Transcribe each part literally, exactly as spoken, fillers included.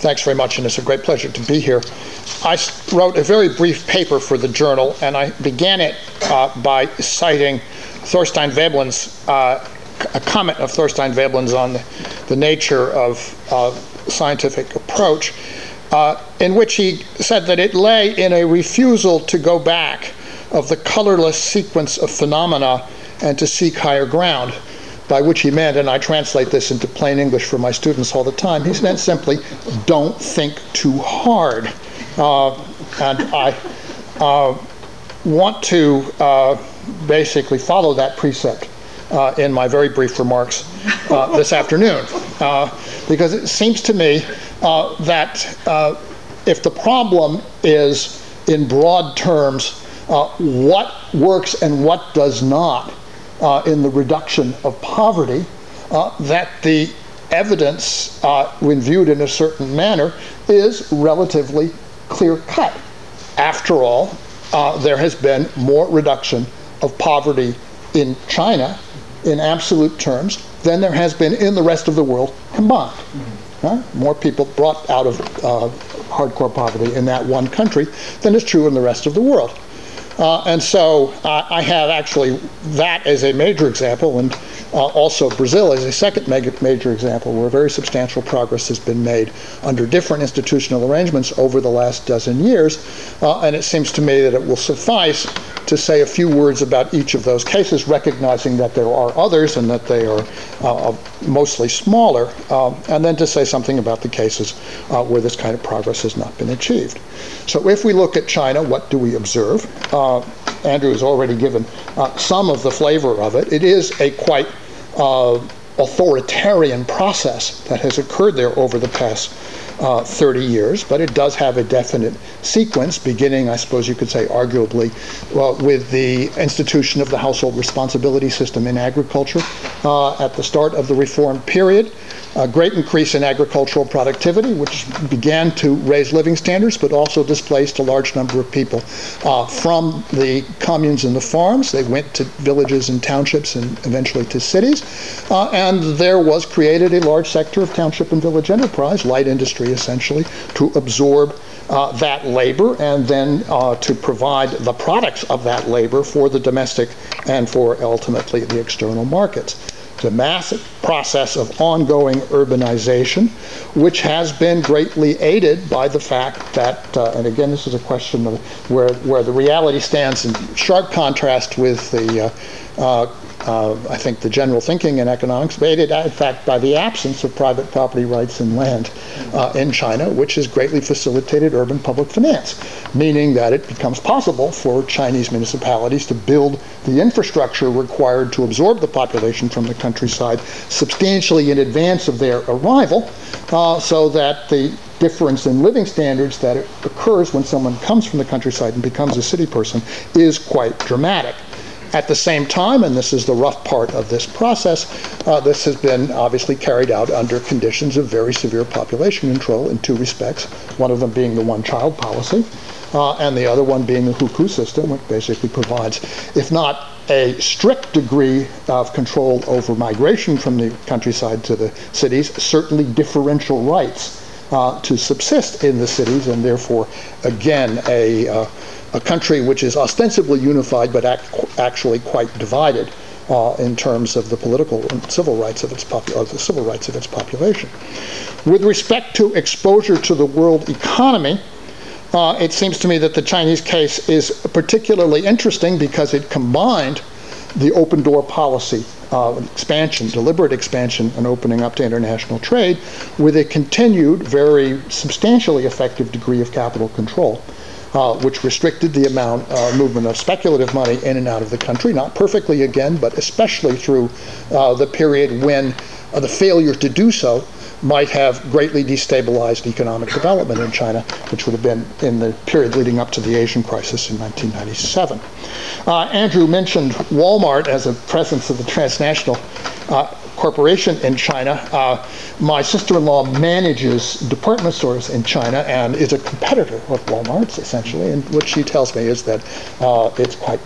Thanks very much, and it's a great pleasure to be here. I wrote a very brief paper for the journal, and I began it uh, by citing Thorstein Veblen's, uh, a comment of Thorstein Veblen's on the, the nature of uh, scientific approach, uh, in which he said that it lay in a refusal to go back of the colorless sequence of phenomena and to seek higher ground, by which he meant, and I translate this into plain English for my students all the time, he meant simply, don't think too hard. Uh, and I uh, want to uh, basically follow that precept uh, in my very brief remarks uh, this afternoon, uh, because it seems to me uh, that uh, if the problem is, in broad terms, uh, what works and what does not Uh, in the reduction of poverty, uh, that the evidence, uh, when viewed in a certain manner, is relatively clear-cut. After all, uh, there has been more reduction of poverty in China, in absolute terms, than there has been in the rest of the world combined. Mm-hmm. uh, more people brought out of uh, hardcore poverty in that one country than is true in the rest of the world. Uh, and so uh, I have actually that as a major example, and uh, also Brazil as a second major example, where very substantial progress has been made under different institutional arrangements over the last dozen years. Uh, and it seems to me that it will suffice to say a few words about each of those cases, recognizing that there are others and that they are uh, mostly smaller, uh, and then to say something about the cases uh, where this kind of progress has not been achieved. So if we look at China, what do we observe? Uh, Andrew has already given uh, some of the flavor of it. It is a quite uh, authoritarian process that has occurred there over the past uh, thirty years, but it does have a definite sequence, beginning, I suppose you could say, arguably, well, with the institution of the household responsibility system in agriculture uh, at the start of the reform period. A great increase in agricultural productivity, which began to raise living standards, but also displaced a large number of people uh, from the communes and the farms. They went to villages and townships and eventually to cities. Uh, and there was created a large sector of township and village enterprise, light industry essentially, to absorb uh, that labor and then uh, to provide the products of that labor for the domestic and for ultimately the external markets. It's a massive process of ongoing urbanization, which has been greatly aided by the fact that, uh, and again, this is a question of where, where the reality stands in sharp contrast with the, uh, uh, uh, I think, the general thinking in economics, but aided, in fact, by the absence of private property rights in land uh, in China, which has greatly facilitated urban public finance, meaning that it becomes possible for Chinese municipalities to build the infrastructure required to absorb the population from the countryside substantially in advance of their arrival, uh, so that the difference in living standards that occurs when someone comes from the countryside and becomes a city person is quite dramatic. At the same time, and this is the rough part of this process, uh, this has been obviously carried out under conditions of very severe population control in two respects, one of them being the one-child policy, uh, and the other one being the hukou system, which basically provides, if not a strict degree of control over migration from the countryside to the cities, certainly differential rights uh, to subsist in the cities, and therefore, again, a uh, a country which is ostensibly unified but act, actually quite divided uh, in terms of the political and civil rights of its popu- or the civil rights of its population. With respect to exposure to the world economy, uh, it seems to me that the Chinese case is particularly interesting because it combined the open door policy, uh, expansion, deliberate expansion and opening up to international trade, with a continued, very substantially effective degree of capital control. Uh, which restricted the amount uh, movement of speculative money in and out of the country, not perfectly again, but especially through uh, the period when uh, the failure to do so might have greatly destabilized economic development in China, which would have been in the period leading up to the Asian crisis in nineteen ninety-seven. Uh, Andrew mentioned Walmart as a presence of the transnational uh, corporation in China. Uh, my sister-in-law manages department stores in China and is a competitor of Walmart's, essentially, and what she tells me is that uh, it's quite tough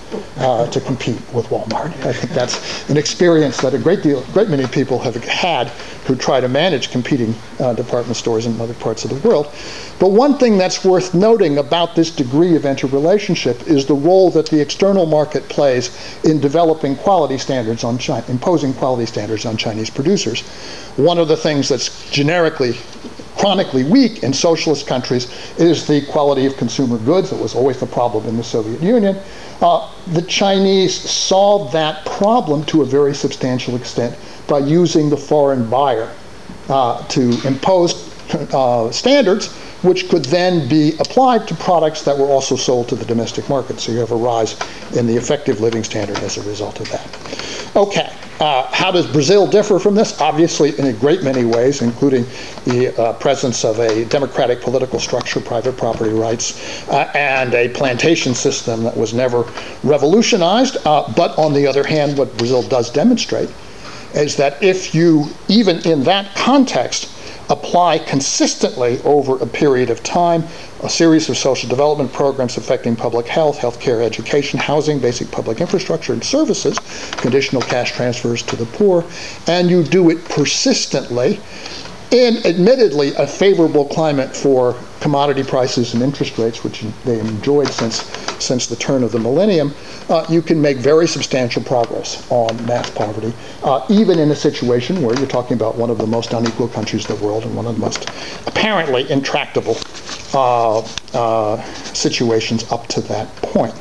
uh, to compete with Walmart. I think that's an experience that a great deal, great many people have had who try to manage competing uh, department stores in other parts of the world. But one thing that's worth noting about this degree of interrelationship is the role that the external market plays in developing quality standards on China, imposing quality standards on Chinese producers. One of the things that's generically chronically weak in socialist countries is the quality of consumer goods. It was always the problem in the Soviet Union. Uh, the Chinese solved that problem to a very substantial extent by using the foreign buyer uh, to impose uh, standards which could then be applied to products that were also sold to the domestic market. So you have a rise in the effective living standard as a result of that. Okay. Uh, how does Brazil differ from this? Obviously, in a great many ways, including the uh, presence of a democratic political structure, private property rights, uh, and a plantation system that was never revolutionized. Uh, but on the other hand, what Brazil does demonstrate is that if you, even in that context, apply consistently over a period of time a series of social development programs affecting public health, healthcare, education, housing, basic public infrastructure and services, conditional cash transfers to the poor, and you do it persistently in admittedly a favorable climate for commodity prices and interest rates, which they enjoyed since since the turn of the millennium, uh, you can make very substantial progress on mass poverty, uh, even in a situation where you're talking about one of the most unequal countries in the world and one of the most apparently intractable uh, uh, situations up to that point.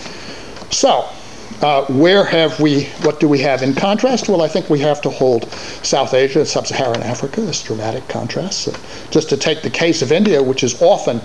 So, Uh, where have we, what do we have in contrast? Well, I think we have to hold South Asia and Sub-Saharan Africa as dramatic contrasts. So just to take the case of India, which is often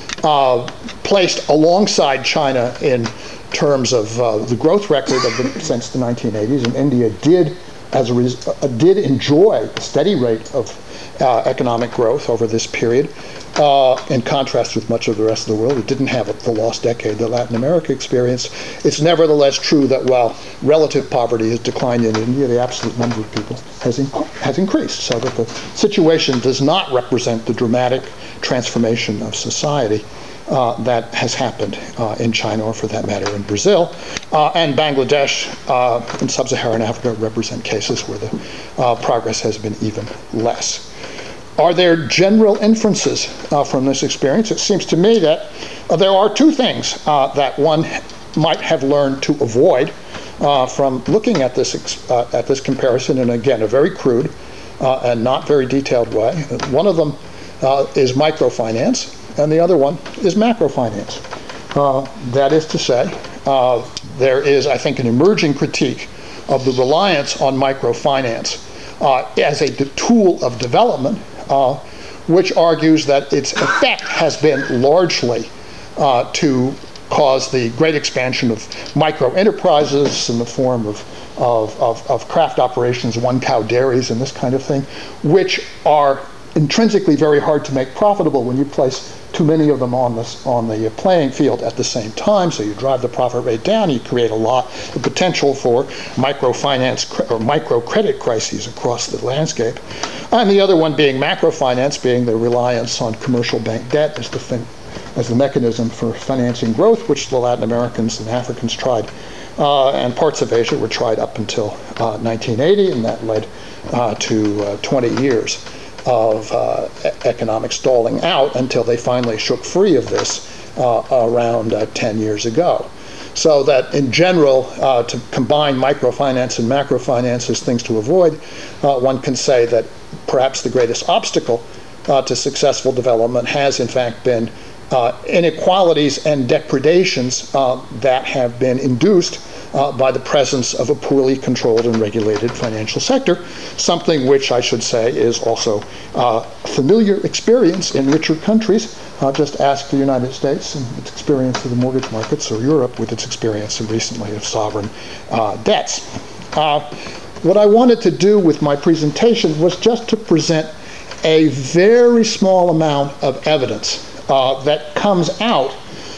uh, placed alongside China in terms of uh, the growth record of the, since the nineteen eighties, and India did, as a res uh, did enjoy a steady rate of uh, economic growth over this period. Uh, in contrast with much of the rest of the world, it didn't have the lost decade that Latin America experienced. It's nevertheless true that while relative poverty has declined in India, the absolute number of people has, in has increased, so that the situation does not represent the dramatic transformation of society uh, that has happened uh, in China, or for that matter in Brazil. Uh, and Bangladesh uh, and Sub-Saharan Africa represent cases where the uh, progress has been even less. Are there general inferences uh, from this experience? It seems to me that uh, there are two things uh, that one might have learned to avoid uh, from looking at this uh, at this comparison, and again, a very crude uh, and not very detailed way. One of them uh, is microfinance, and the other one is macrofinance. Uh, that is to say, uh, there is, I think, an emerging critique of the reliance on microfinance uh, as a tool of development, Uh, which argues that its effect has been largely uh, to cause the great expansion of micro enterprises in the form of, of, of, of craft operations, one-cow dairies, and this kind of thing, which are intrinsically very hard to make profitable when you place too many of them on this on the playing field at the same time. So you drive the profit rate down, you create a lot of potential for microfinance or micro credit crises across the landscape. And the other one being macrofinance, being the reliance on commercial bank debt as the fin as the mechanism for financing growth, which the Latin Americans and Africans tried, uh, and parts of Asia were tried up until uh, nineteen eighty, and that led uh, to uh, twenty years of uh, economic stalling out until they finally shook free of this uh, around uh, ten years ago. So that in general, uh, to combine microfinance and macrofinance as things to avoid, uh, one can say that perhaps the greatest obstacle uh, to successful development has in fact been uh, inequalities and depredations uh, that have been induced Uh, by the presence of a poorly controlled and regulated financial sector, something which I should say is also uh, familiar experience in richer countries. Uh, just ask the United States and its experience of the mortgage markets, or Europe with its experience recently of sovereign uh, debts. Uh, what I wanted to do with my presentation was just to present a very small amount of evidence uh, that comes out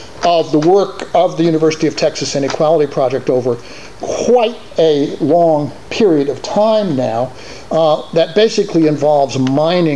of the work of the University of Texas Inequality Project over quite a long period of time now, uh, that basically involves mining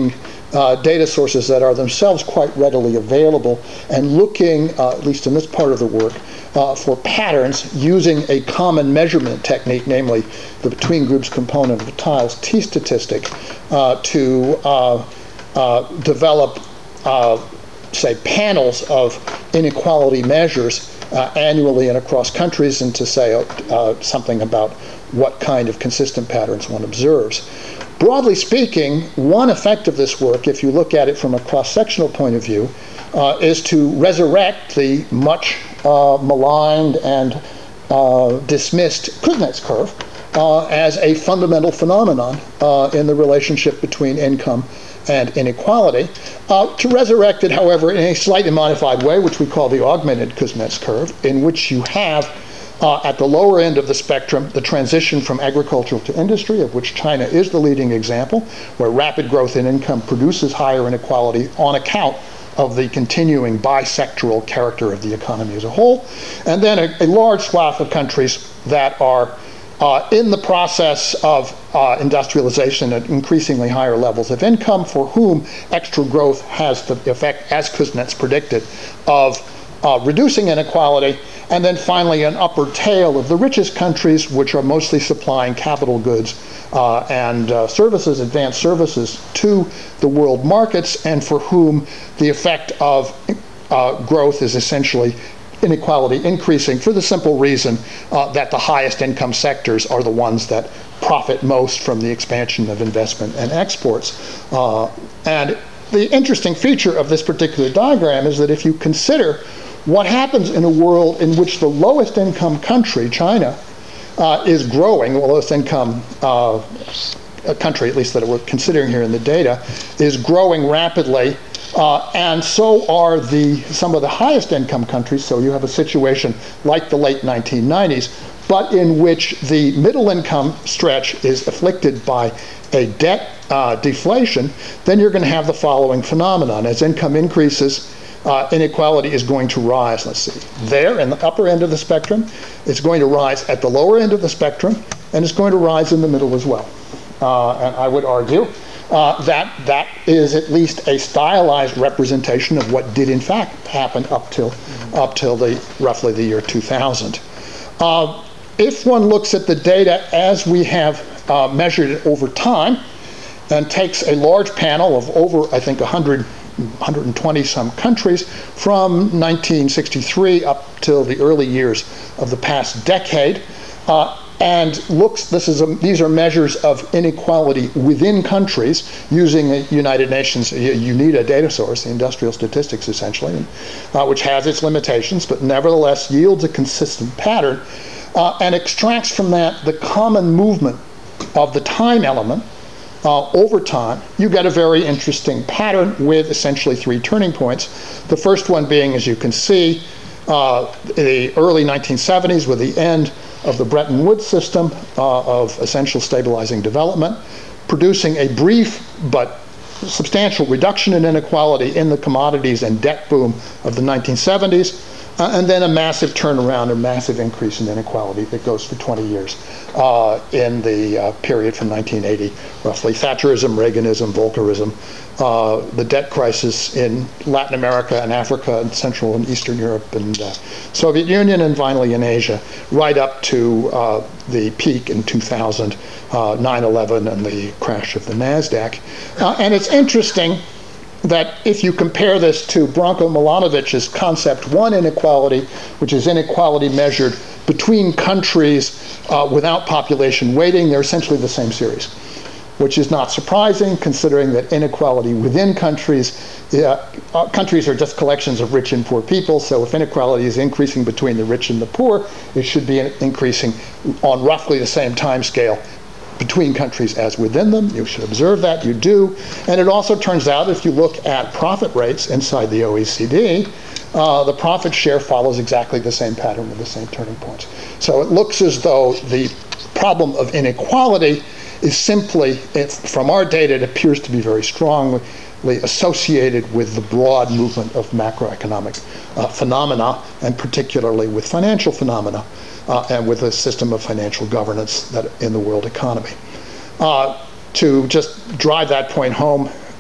uh, data sources that are themselves quite readily available, and looking, uh, at least in this part of the work, uh, for patterns using a common measurement technique, namely the between groups component of the tiles T statistic, uh, to uh, uh, develop, uh, say, panels of inequality measures uh, annually and across countries, and to say uh, something about what kind of consistent patterns one observes. Broadly speaking, one effect of this work, if you look at it from a cross-sectional point of view, uh, is to resurrect the much uh, maligned and uh, dismissed Kuznets curve uh, as a fundamental phenomenon uh, in the relationship between income and inequality. Uh, to resurrect it, however, in a slightly modified way, which we call the augmented Kuznets curve, in which you have Uh, at the lower end of the spectrum, the transition from agricultural to industry, of which China is the leading example, where rapid growth in income produces higher inequality on account of the continuing bisectoral character of the economy as a whole. And then a, a large swath of countries that are uh, in the process of uh, industrialization at increasingly higher levels of income, for whom extra growth has the effect, as Kuznets predicted, of uh, reducing inequality. And then finally, an upper tail of the richest countries, which are mostly supplying capital goods uh, and uh, services, advanced services, to the world markets, and for whom the effect of uh, growth is essentially inequality increasing, for the simple reason uh, that the highest income sectors are the ones that profit most from the expansion of investment and exports. Uh, and the interesting feature of this particular diagram is that if you consider what happens in a world in which the lowest income country, China, uh, is growing, the lowest income uh, country, at least that we're considering here in the data, is growing rapidly, uh, and so are the some of the highest income countries. So you have a situation like the late nineteen nineties, but in which the middle income stretch is afflicted by a debt uh, deflation. Then you're going to have the following phenomenon. As income increases, Uh, inequality is going to rise. Let's see. There in the upper end of the spectrum, it's going to rise at the lower end of the spectrum, and it's going to rise in the middle as well. Uh, and I would argue uh, that that is at least a stylized representation of what did in fact happen up till up till the roughly the year two thousand. Uh, if one looks at the data as we have uh, measured it over time, and takes a large panel of over, I think, one hundred one hundred twenty some countries from nineteen sixty-three up till the early years of the past decade, uh, and looks, this is a, these are measures of inequality within countries using a United Nations, UNITA data source, the industrial statistics essentially, uh, which has its limitations, but nevertheless yields a consistent pattern, uh, and extracts from that the common movement of the time element. Uh, over time, you get a very interesting pattern with essentially three turning points. The first one being, as you can see, uh, the early nineteen seventies with the end of the Bretton Woods system uh, of essential stabilizing development, producing a brief but substantial reduction in inequality in the commodities and debt boom of the nineteen seventies, uh, and then a massive turnaround, a massive increase in inequality that goes for twenty years uh, in the uh, period from nineteen eighty, roughly. Thatcherism, Reaganism, Volckerism, uh, the debt crisis in Latin America and Africa and Central and Eastern Europe and uh, Soviet Union, and finally in Asia, right up to uh, the peak in two thousand, uh, nine eleven and the crash of the NASDAQ. Uh, and it's interesting that if you compare this to Branko Milanovic's concept one inequality, which is inequality measured between countries uh, without population weighting, they're essentially the same series, which is not surprising considering that inequality within countries, uh, uh, countries are just collections of rich and poor people, so if inequality is increasing between the rich and the poor, it should be increasing on roughly the same time scale between countries as within them. You should observe that, you do. And it also turns out, if you look at profit rates inside the O E C D, uh, the profit share follows exactly the same pattern with the same turning points. So it looks as though the problem of inequality is simply, it, from our data, it appears to be very strongly associated with the broad movement of macroeconomic uh, phenomena, and particularly with financial phenomena, uh, and with a system of financial governance that in the world economy. Uh, to just drive that point home,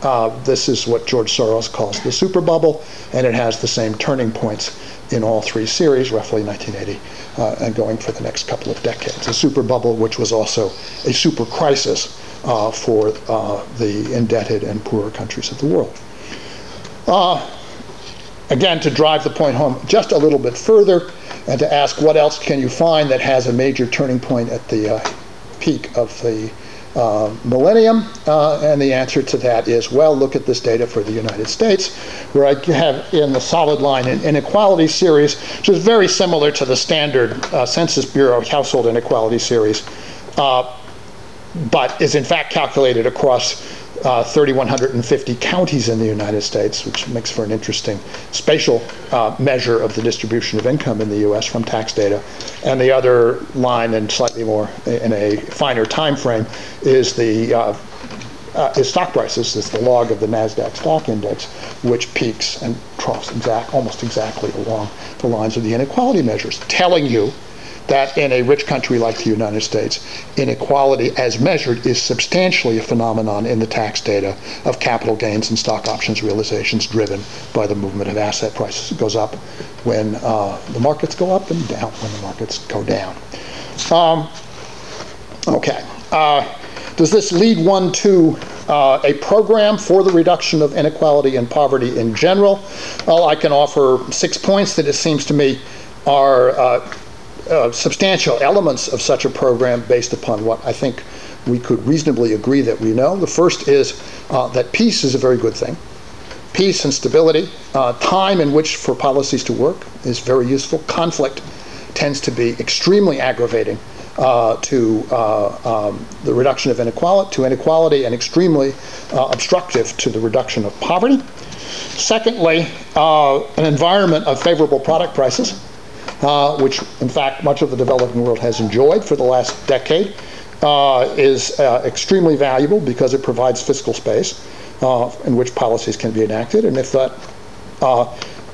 Uh, this is what George Soros calls the super bubble, and it has the same turning points in all three series, roughly nineteen eighty, uh, and going for the next couple of decades. A super bubble, which was also a super crisis uh, for uh, the indebted and poorer countries of the world. Uh, again, to drive the point home just a little bit further, and to ask what else can you find that has a major turning point at the uh, peak of the Uh, millennium, uh, and the answer to that is, well, look at this data for the United States, where I have in the solid line an inequality series, which is very similar to the standard uh, Census Bureau household inequality series, uh, but is in fact calculated across uh, three thousand one hundred fifty counties in the United States, which makes for an interesting spatial uh, measure of the distribution of income in the U S from tax data. And the other line, and slightly more in a finer time frame, is the uh, uh, is stock prices. It's the log of the NASDAQ stock index, which peaks and troughs exact, almost exactly along the lines of the inequality measures, telling you that in a rich country like the United States, inequality as measured is substantially a phenomenon in the tax data of capital gains and stock options realizations driven by the movement of asset prices. It goes up when uh, the markets go up and down when the markets go down. Um, okay. Uh, does this lead one to uh, a program for the reduction of inequality and poverty in general? Well, I can offer six points that it seems to me are uh, Uh, substantial elements of such a program based upon what I think we could reasonably agree that we know. The first is uh, that peace is a very good thing. Peace and stability, uh, time in which for policies to work is very useful. Conflict tends to be extremely aggravating uh, to uh, um, the reduction of inequality, to inequality, and extremely uh, obstructive to the reduction of poverty. Secondly, uh, an environment of favorable product prices, Uh, which in fact much of the developing world has enjoyed for the last decade, uh, is uh, extremely valuable because it provides fiscal space uh, in which policies can be enacted. And if that uh,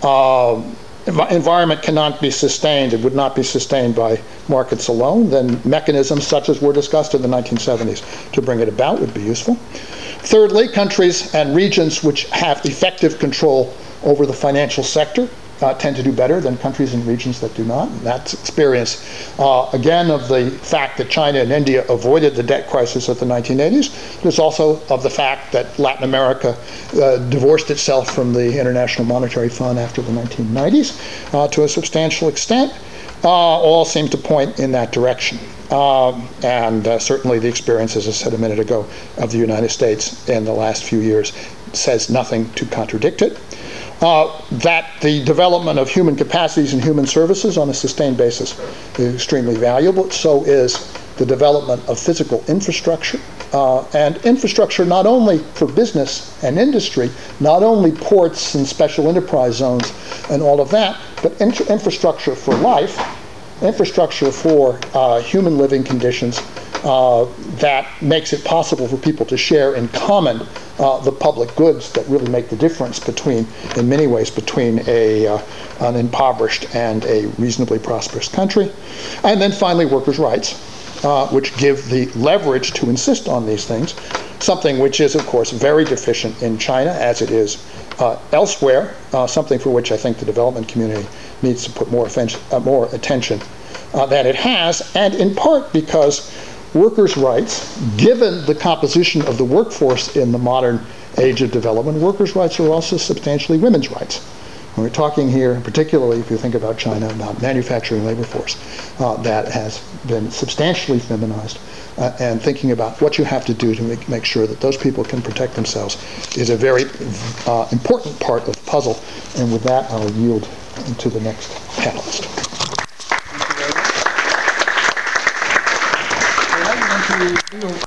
uh, environment cannot be sustained, it would not be sustained by markets alone, then mechanisms such as were discussed in the nineteen seventies to bring it about would be useful. Thirdly, countries and regions which have effective control over the financial sector Uh, tend to do better than countries and regions that do not. And that's experience, uh, again, of the fact that China and India avoided the debt crisis of the nineteen eighties. There's also of the fact that Latin America uh, divorced itself from the International Monetary Fund after the nineteen nineties uh, to a substantial extent. Uh, all seem to point in that direction. Um, and uh, certainly the experience, as I said a minute ago, of the United States in the last few years says nothing to contradict it. Uh, that the development of human capacities and human services on a sustained basis is extremely valuable. So is the development of physical infrastructure, uh, and infrastructure not only for business and industry, not only ports and special enterprise zones and all of that, but in infrastructure for life, infrastructure for uh, human living conditions uh, that makes it possible for people to share in common Uh, the public goods that really make the difference between, in many ways, between a, uh, an impoverished and a reasonably prosperous country. And then finally, workers' rights, uh, which give the leverage to insist on these things, something which is, of course, very deficient in China, as it is uh, elsewhere, uh, something for which I think the development community needs to put more, offense, uh, more attention uh, than it has, and in part because workers' rights, given the composition of the workforce in the modern age of development, workers' rights are also substantially women's rights. When we're talking here, particularly if you think about China, about manufacturing labor force uh, that has been substantially feminized, uh, and thinking about what you have to do to make, make sure that those people can protect themselves is a very uh, important part of the puzzle. And with that, I'll yield to the next panelist. Thank you very much.